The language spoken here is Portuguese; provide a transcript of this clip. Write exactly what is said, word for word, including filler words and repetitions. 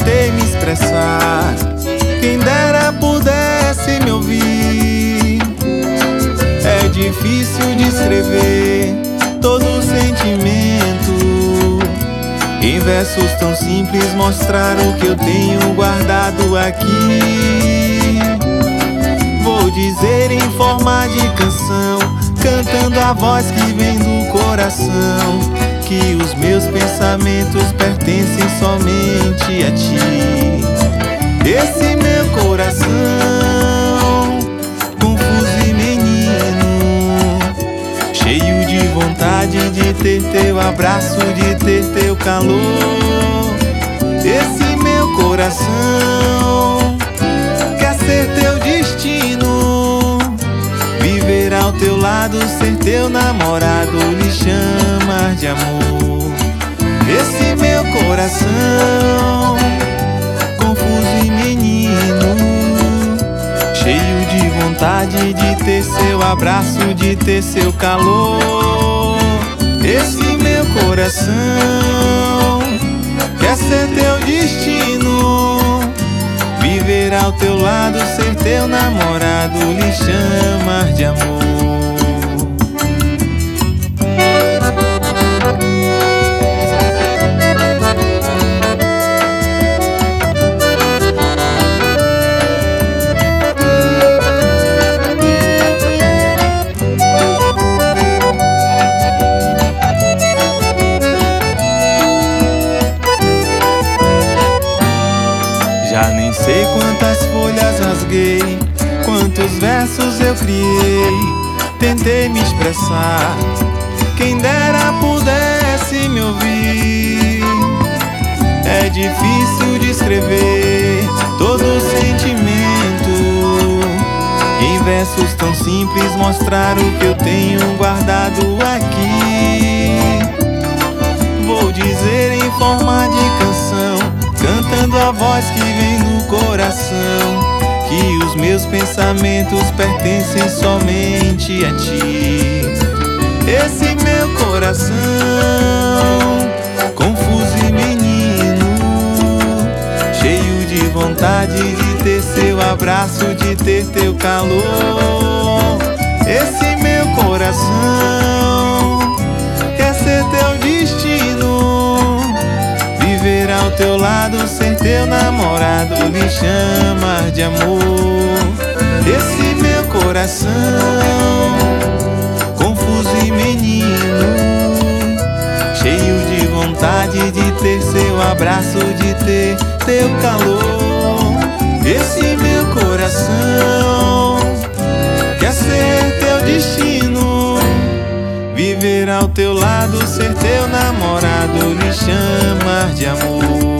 tentei me expressar, quem dera pudesse me ouvir. É difícil descrever todo o sentimento, em versos tão simples mostrar o que eu tenho guardado aqui. Vou dizer em forma de canção, cantando a voz que vem do coração, que os meus pensamentos pertencem somente a ti. Esse meu coração, confuso e menino, cheio de vontade de ter teu abraço, de ter teu calor. Esse meu coração quer ser teu destino, viver ao teu lado, ser teu namorado, lhe chamar de amor. Esse meu coração, confuso e menino, cheio de vontade de ter seu abraço, de ter seu calor. Esse meu coração quer ser teu destino, viver ao teu lado, ser teu namorado, lhe chamar de amor. Já nem sei quantas folhas rasguei, quantos versos eu criei, tentei me expressar, quem dera pudesse me ouvir. É difícil descrever todo o sentimento, em versos tão simples mostrar o que eu tenho guardado aqui. Vou dizer em forma de canção, cantando a voz que vem do coração, que os meus pensamentos pertencem somente a ti. Esse meu coração, confuso e menino, cheio de vontade de ter seu abraço, de ter teu calor. Esse meu coração quer ser teu destino, viver ao teu lado, ser teu namorado, lhe chamar de amor. Esse meu coração, confuso e menino, cheio de vontade de ter seu abraço, de ter teu calor. Esse meu coração quer ser teu destino, viver ao teu lado, ser teu namorado, lhe chamar de amor.